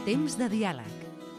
Temps de diàleg.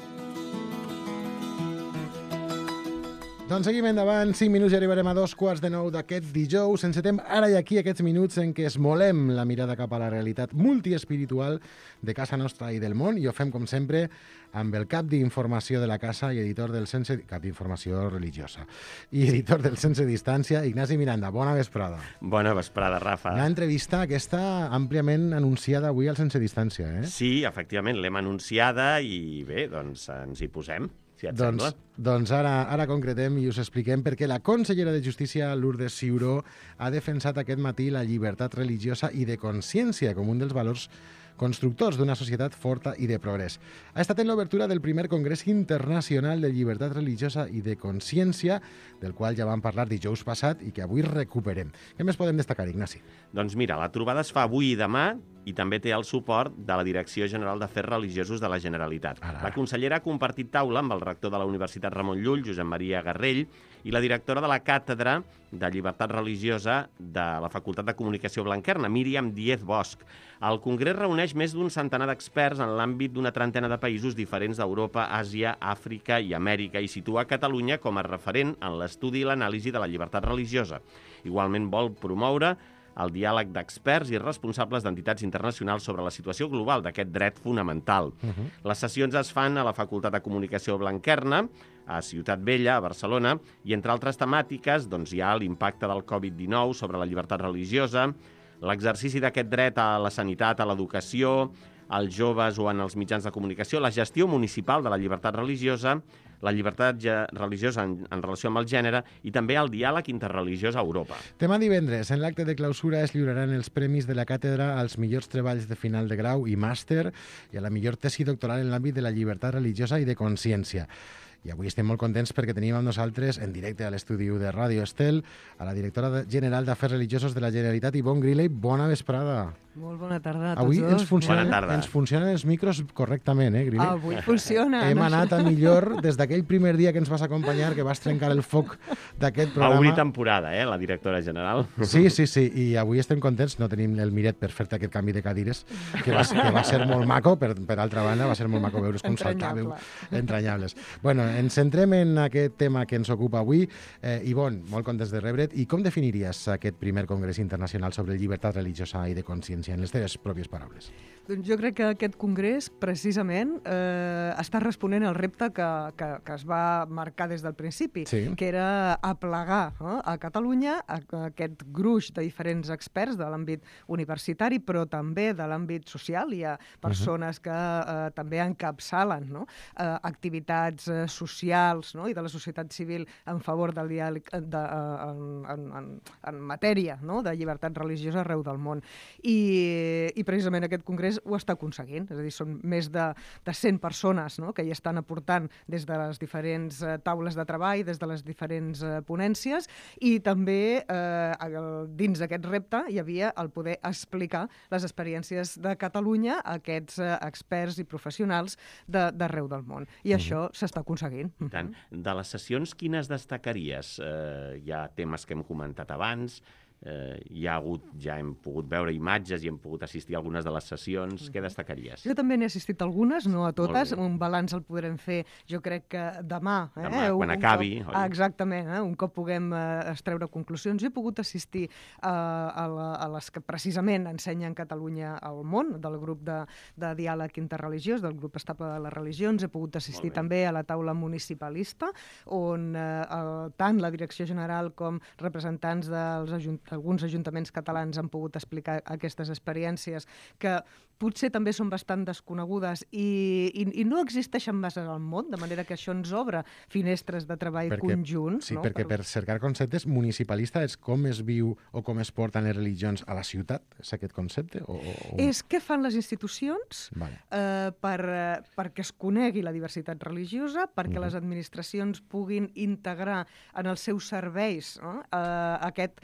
Doncs seguim endavant, 5 minuts i arribarem a 8:45 d'aquest dijous. Encetem ara i aquí aquests minuts en què esmolem la mirada cap a la realitat multiespiritual de casa nostra i del món, i ho fem, com sempre, amb el cap d'informació de la casa i editor del cap d'informació religiosa i editor del Sense Distància, Ignasi Miranda. Bona vesprada. Bona vesprada, Rafa. Una entrevista aquesta àmpliament anunciada avui al Sense Distància, eh? Sí, efectivament, l'hem anunciada i bé, doncs ens hi posem, si et sembla. Doncs ara concretem i us expliquem perquè la consellera de Justícia, Lourdes Ciuró, ha defensat aquest matí la llibertat religiosa i de consciència com un dels valors constructors d'una societat forta i de progrés. Ha estat en l'obertura del primer Congrés Internacional de Llibertat Religiosa i de Consciència, del qual ja vam parlar dijous passat i que avui recuperem. Què més podem destacar, Ignasi? Doncs mira, la trobada es fa avui i demà i també té el suport de la Direcció General d'Afers Religiosos de la Generalitat. La consellera ha compartit taula amb el rector de la Universitat Ramon Llull, Josep Maria Garrell, i la directora de la Càtedra de Llibertat Religiosa de la Facultat de Comunicació Blanquerna, Míriam Díez Bosch. El Congrés reuneix més d'un centenar d'experts en l'àmbit d'una trentena de països diferents d'Europa, Àsia, Àfrica i Amèrica i situa Catalunya com a referent en l'estudi i l'anàlisi de la llibertat religiosa. Igualment vol promoure el diàleg d'experts i responsables d'entitats internacionals sobre la situació global d'aquest dret fonamental. Les sessions es fan a la Facultat de Comunicació Blanquerna, a Ciutat Vella, a Barcelona, i entre altres temàtiques doncs, hi ha l'impacte del Covid-19 sobre la llibertat religiosa, l'exercici d'aquest dret a la sanitat, a l'educació, als joves o en els mitjans de comunicació, la gestió municipal de la llibertat religiosa, la llibertat religiosa en relació amb el gènere i també el diàleg interreligiós a Europa. Demà divendres, en l'acte de clausura, es lliuraran els premis de la càtedra als millors treballs de final de grau i màster i a la millor tesi doctoral en l'àmbit de la llibertat religiosa i de consciència. I avui estem molt contents perquè tenim amb nosaltres, en directe a l'estudi de Ràdio Estel, a la directora general d'Afers Religiosos de la Generalitat, Ivonne Griley. Bona vesprada. Molt bona tarda a tots avui dos. Ens funcionen els micros correctament, Griley? Avui funcionen. Hem anat a millor des d'aquell primer dia que ens vas acompanyar, que vas trencar el foc d'aquest programa. Va obrir temporada, la directora general. Sí, i avui estem contents. No tenim el Miret per fer-te aquest canvi de cadires, que va ser molt maco, per altra banda, va ser molt maco veure's com saltàveu. Entranyables. Bueno, ens centrem en aquest tema que ens ocupa avui. Ivonne, molt contents de rebre't. I com definiries aquest primer Congrés Internacional sobre Llibertat Religiosa i de Consciència, en les teves pròpies paraules? Doncs jo crec que aquest congrés, precisament, està responent al repte que es va marcar des del principi, que era aplegar a Catalunya aquest gruix de diferents experts de l'àmbit universitari, però també de l'àmbit social. Hi ha persones que també encapçalen activitats socials i de la societat civil en favor del diàleg en matèria de llibertat religiosa arreu del món. I precisament aquest congrés ho està aconseguint, és a dir, són més de 100 persones que hi estan aportant des de les diferents taules de treball, des de les diferents ponències, i també dins d'aquest repte hi havia el poder explicar les experiències de Catalunya a aquests experts i professionals d'arreu del món. I això s'està aconseguint. Tant. De les sessions, quines destacaries? Hi ha temes que hem comentat abans, ja hem pogut veure imatges i hem pogut assistir a algunes de les sessions. Què destacaries? Jo també n'he assistit a algunes, no a totes. Un balanç el podrem fer, jo crec que demà. Quan acabi. Exactament, un cop puguem extreure conclusions. Jo he pogut assistir a les que precisament ensenyen Catalunya al món, del grup de diàleg interreligiós, del grup estable de les religions. He pogut assistir també a la taula municipalista, on tant la Direcció General com representants d'alguns ajuntaments catalans han pogut explicar aquestes experiències que potser també són bastant desconegudes i no existeixen massa al món, de manera que això ens obre finestres de treball conjunts. Sí, perquè per cercar conceptes, municipalista és com es viu o com es porten les religions a la ciutat? És aquest concepte? És què fan les institucions perquè es conegui la diversitat religiosa, perquè les administracions puguin integrar en els seus serveis aquest tracte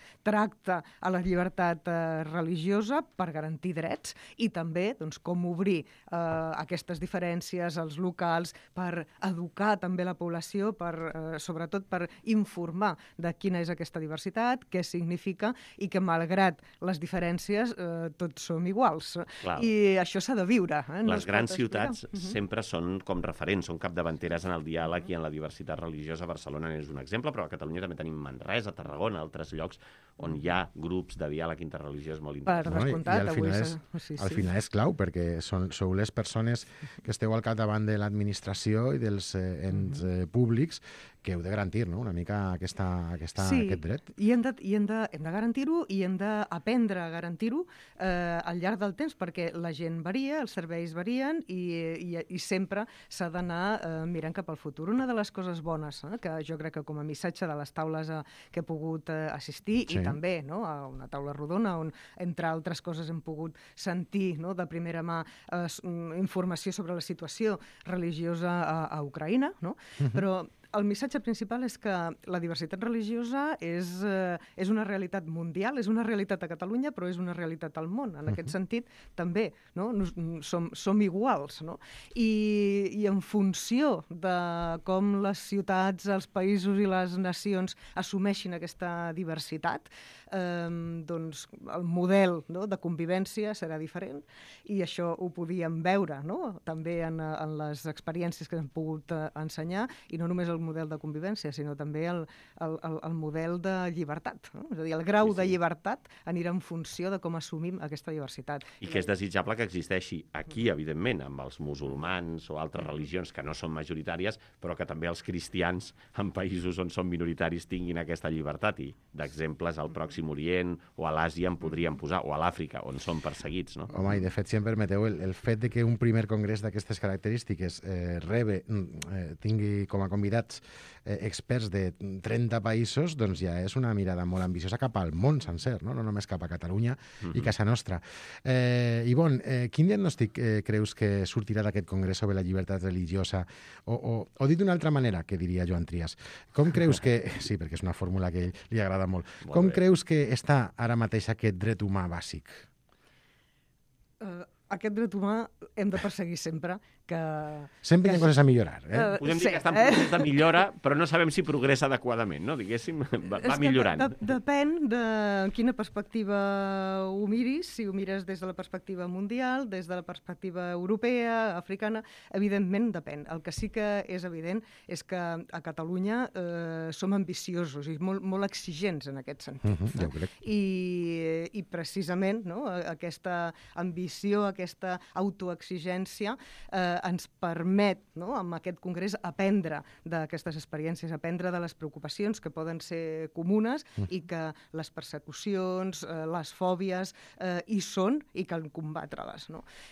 l'impacte a la llibertat religiosa per garantir drets i també doncs, com obrir aquestes diferències als locals per educar també la població, sobretot per informar de quina és aquesta diversitat, què significa i que malgrat les diferències tots som iguals. Clar. I això s'ha de viure. Les grans ciutats sempre són com referents, són capdavanteres en el diàleg i en la diversitat religiosa. Barcelona és un exemple, però a Catalunya també tenim Manresa, Tarragona, altres llocs on hi ha grups de diàleg interreligiós molt interessants. Per descomptat, al final és clau, perquè sou les persones que esteu al capdavant de l'administració i dels ens públics que heu de garantir, no?, una mica aquest dret. I hem de garantir-ho i hem d'aprendre a garantir-ho al llarg del temps, perquè la gent varia, els serveis varien i sempre s'ha d'anar mirant cap al futur. Una de les coses bones que jo crec que com a missatge de les taules que he pogut assistir i també a una taula rodona on, entre altres coses, hem pogut sentir de primera mà informació sobre la situació religiosa a Ucraïna, però el missatge principal és que la diversitat religiosa és una realitat mundial, és una realitat a Catalunya, però és una realitat al món. En aquest sentit, també som iguals. I en funció de com les ciutats, els països i les nacions assumeixin aquesta diversitat, doncs el model de convivència serà diferent i això ho podíem veure també en les experiències que hem pogut ensenyar, i no només el model de convivència, sinó també el model de llibertat. És a dir, el grau de llibertat anirà en funció de com assumim aquesta diversitat. I que és desitjable que existeixi aquí, evidentment, amb els musulmans o altres religions que no són majoritàries, però que també els cristians en països on són minoritaris tinguin aquesta llibertat. I d'exemples al Pròxim Orient o a l'Àsia en podríem posar, o a l'Àfrica, on són perseguits. Home, i de fet, si em permeteu, el fet de que un primer congrés d'aquestes característiques tingui com a convidats experts de 30 països, doncs ja és una mirada molt ambiciosa cap al món sencer, no només cap a Catalunya i casa nostra. Ivonne, quin diagnòstic creus que sortirà d'aquest congrés sobre la llibertat religiosa? O dit d'una altra manera, que diria Joan Trias, com creus que... Sí, perquè és una fórmula que a ell li agrada molt. Com creus que està ara mateix aquest dret humà bàsic? Aquest dret humà hem de perseguir sempre que... Sempre hi ha coses a millorar, Podem dir que està en procés de millora, però no sabem si progressa adequadament, no? Diguéssim, va millorant. Depèn de quina perspectiva ho miris, si ho mires des de la perspectiva mundial, des de la perspectiva europea, africana, evidentment depèn. El que sí que és evident és que a Catalunya som ambiciosos i molt exigents en aquest sentit. Jo crec. I precisament aquesta ambició, aquesta autoexigència ens permet, amb aquest congrés, aprendre d'aquestes experiències, aprendre de les preocupacions que poden ser comunes i que les persecucions, les fòbies hi són i cal combatre-les.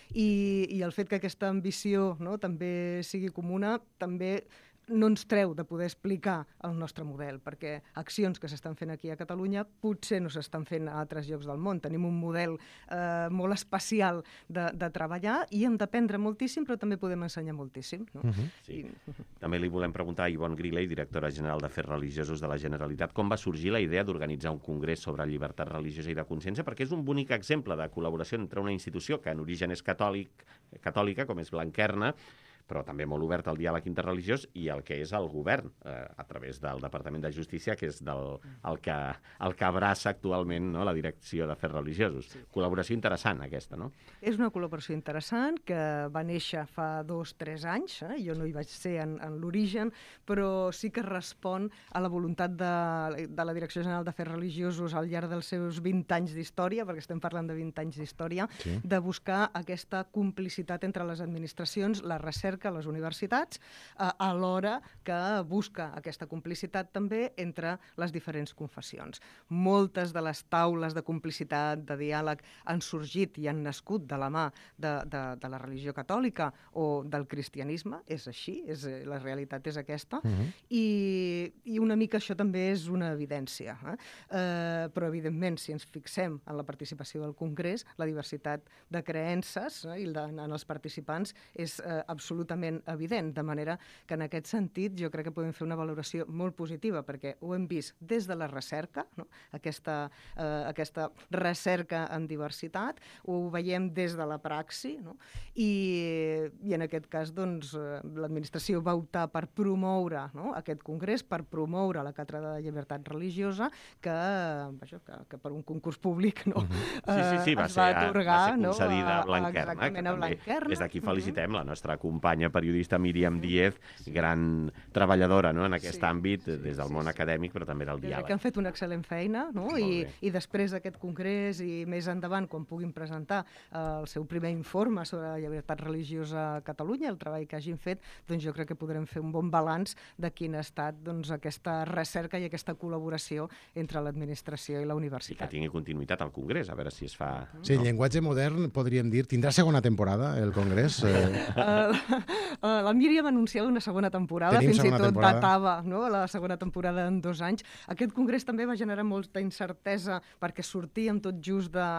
I el fet que aquesta ambició també sigui comuna també no ens treu de poder explicar el nostre model, perquè accions que s'estan fent aquí a Catalunya potser no s'estan fent a altres llocs del món. Tenim un model molt especial de treballar i hem d'aprendre moltíssim, però també podem ensenyar moltíssim. Sí. També li volem preguntar a Ivonne Griley, directora general d'Afers Religiosos de la Generalitat, com va sorgir la idea d'organitzar un congrés sobre llibertat religiosa i de consciència, perquè és un bonic exemple de col·laboració entre una institució que en origen és catòlica, com és Blanquerna, però també molt obert al diàleg interreligiós, i el que és el govern, a través del Departament de Justícia, que és el que abraça actualment la Direcció d'Afers Religiosos. Sí. Col·laboració interessant, aquesta, no? És una col·laboració interessant que va néixer fa 2-3 anys. Jo no hi vaig ser en l'origen, però sí que respon a la voluntat de la Direcció General d'Afers Religiosos al llarg dels seus 20 anys d'història, perquè estem parlant de 20 anys d'història, de buscar aquesta complicitat entre les administracions, la recerca, les universitats, alhora que busca aquesta complicitat també entre les diferents confessions. Moltes de les taules de complicitat, de diàleg, han sorgit i han nascut de la mà de la religió catòlica o del cristianisme, és així, la realitat és aquesta, i una mica això també és una evidència. Però, evidentment, si ens fixem en la participació del Congrés, la diversitat de creences en els participants és absolutament absolutament evident, de manera que en aquest sentit jo crec que podem fer una valoració molt positiva, perquè ho hem vist des de la recerca, no? aquesta recerca en diversitat, ho veiem des de la praxi, no? I en aquest cas doncs, l'administració va optar per promoure, no? aquest congrés, per promoure la Càtedra de Llibertat Religiosa, que per un concurs públic no? Sí, va ser concedida a Blanquerna. Exactament, a Blanquerna. Des d'aquí felicitem la nostra companya periodista Míriam Díez, gran treballadora, no? en aquest àmbit, des del món acadèmic, però també del diàleg. Que han fet una excel·lent feina, no? I després d'aquest congrés i més endavant, quan puguin presentar el seu primer informe sobre la llibertat religiosa a Catalunya, el treball que hagin fet, doncs jo crec que podrem fer un bon balanç de quin ha estat doncs, aquesta recerca i aquesta col·laboració entre l'administració i la universitat. I que tingui continuïtat al congrés, a veure si es fa... Sí, en llenguatge modern podríem dir, tindrà segona temporada el congrés? La Míriam anunciava una segona temporada, fins i tot datava la segona temporada en 2 anys. Aquest congrés també va generar molta incertesa perquè sortíem tot just de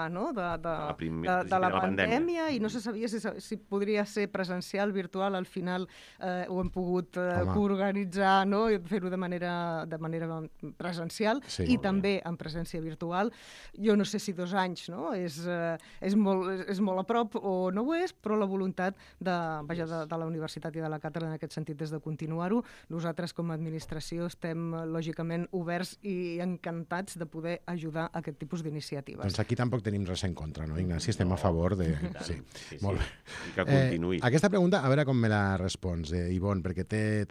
la pandèmia i no se sabia si podria ser presencial, virtual. Al final ho hem pogut coorganitzar i fer-ho de manera presencial i també en presència virtual. Jo no sé si 2 anys és molt a prop o no ho és, però la voluntat de la universitat i de la càtedra en aquest sentit és de continuar-ho. Nosaltres com a administració estem lògicament oberts i encantats de poder ajudar a aquest tipus d'iniciatives. Doncs aquí tampoc tenim res en contra, no, Ignasi? Estem a favor de... Sí, molt bé. I que continuï. Aquesta pregunta, a veure com me la respons, Ivonne, perquè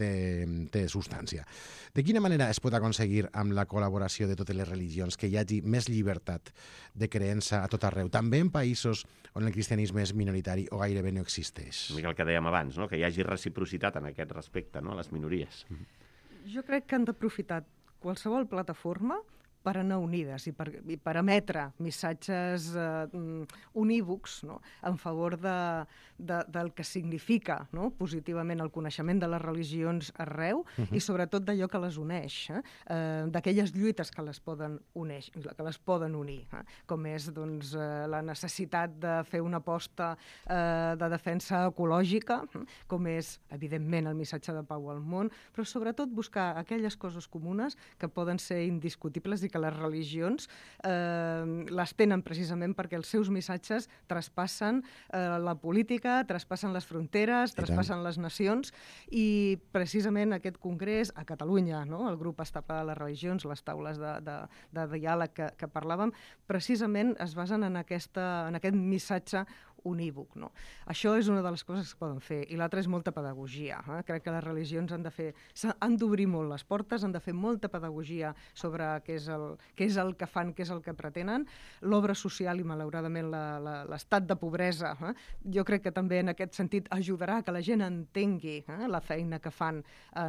té substància. De quina manera es pot aconseguir amb la col·laboració de totes les religions que hi hagi més llibertat de creença a tot arreu, també en països on el cristianisme és minoritari o gairebé no existeix? Una mica el que dèiem abans, no? Que hi hagi reciprocitat en aquest respecte, no? A les minories. Jo crec que han d'aprofitar qualsevol plataforma per anar unides i per emetre missatges unívocs en favor del que significa positivament el coneixement de les religions arreu i sobretot d'allò que les uneix, d'aquelles lluites que les poden unir, com és la necessitat de fer una aposta de defensa ecològica, com és, evidentment, el missatge de pau al món, però sobretot buscar aquelles coses comunes que poden ser indiscutibles i que les religions les tenen precisament perquè els seus missatges traspassen la política, traspassen les fronteres, traspassen les nacions i precisament aquest congrés a Catalunya, el grup estable de les religions, les taules de diàleg que parlàvem, precisament es basen en aquest missatge unívoc. Això és una de les coses que es poden fer. I l'altra és molta pedagogia. Crec que les religions han d'obrir molt les portes, han de fer molta pedagogia sobre què és el que fan, què és el que pretenen. L'obra social i, malauradament, l'estat de pobresa, jo crec que també en aquest sentit ajudarà que la gent entengui la feina que fan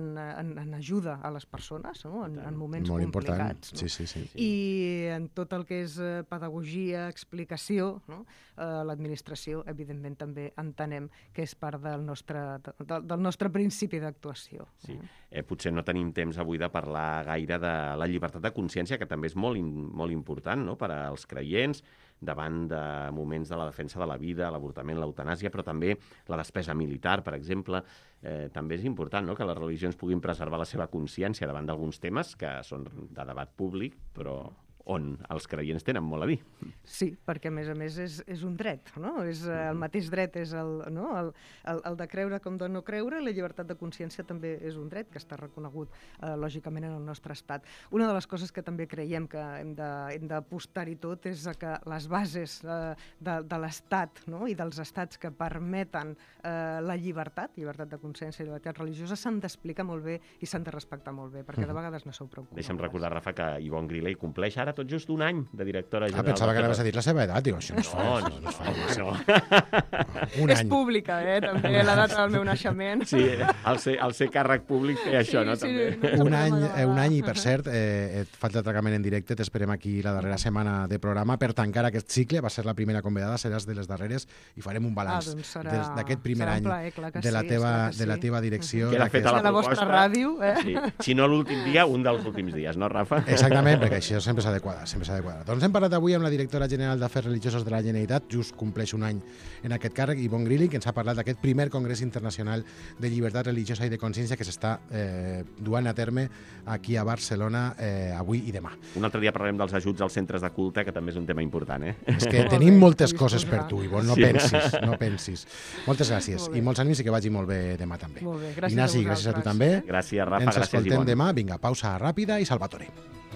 en ajuda a les persones, en moments molt complicats. Sí. I en tot el que és pedagogia, explicació, l'administració, evidentment, també entenem que és part del nostre principi d'actuació. Sí. Potser no tenim temps avui de parlar gaire de la llibertat de consciència, que també és molt important per als creients, davant de moments de la defensa de la vida, l'avortament, l'eutanàsia, però també la despesa militar, per exemple. També és important que les religions puguin preservar la seva consciència davant d'alguns temes que són de debat públic, però on els creients tenen molt a dir. Sí, perquè a més és un dret, és el mateix dret és el de creure com de no creure, i la llibertat de consciència també és un dret que està reconegut lògicament en el nostre estat. Una de les coses que també creiem que hem d'apostar-hi tot és que les bases de l'estat i dels estats que permeten la llibertat de consciència i llibertat religiosa s'han d'explicar molt bé i s'han de respectar molt bé, perquè de vegades no sou prou conegudes. Deixa'm recordar, Rafa, que Ivonne Griley compleix ara tot just un any de directora general. Pensava que anaves a dir la seva edat. Diu, això no es fa. No. Un any. És pública, també, la data del meu naixement. Sí, al ser càrrec públic fer això, no? També. Un any, i per cert, et faig l'atracament en directe, t'esperem aquí la darrera setmana de programa per tancar aquest cicle. Va ser la primera convidada, seràs de les darreres, i farem un balanç d'aquest primer any de la teva direcció. Queda feta la vostra ràdio. Si no l'últim dia, un dels últims dies, no, Rafa? Exactament, perquè això sempre s'ha de quadrar, sempre s'ha de quadrar. Doncs hem parlat avui amb la directora general d'Afers Religiosos de la Generalitat, just compleix un any en aquest càrrec, Ivonne Grilli, que ens ha parlat d'aquest primer Congrés Internacional de Llibertat Religiosa i de Consciència que s'està duant a terme aquí a Barcelona avui i demà. Un altre dia parlarem dels ajuts als centres de culte, que també és un tema important, És que tenim moltes coses per tu, Ivonne, no pensis. Moltes gràcies i molts ànims i que vagi molt bé demà també. Molt bé, gràcies Ignasi, a vosaltres. gràcies a tu també. Gràcies, Rafa, Ens gràcies, escoltem Ivonne. demà. Vinga, pausa ràpida i Salvatore.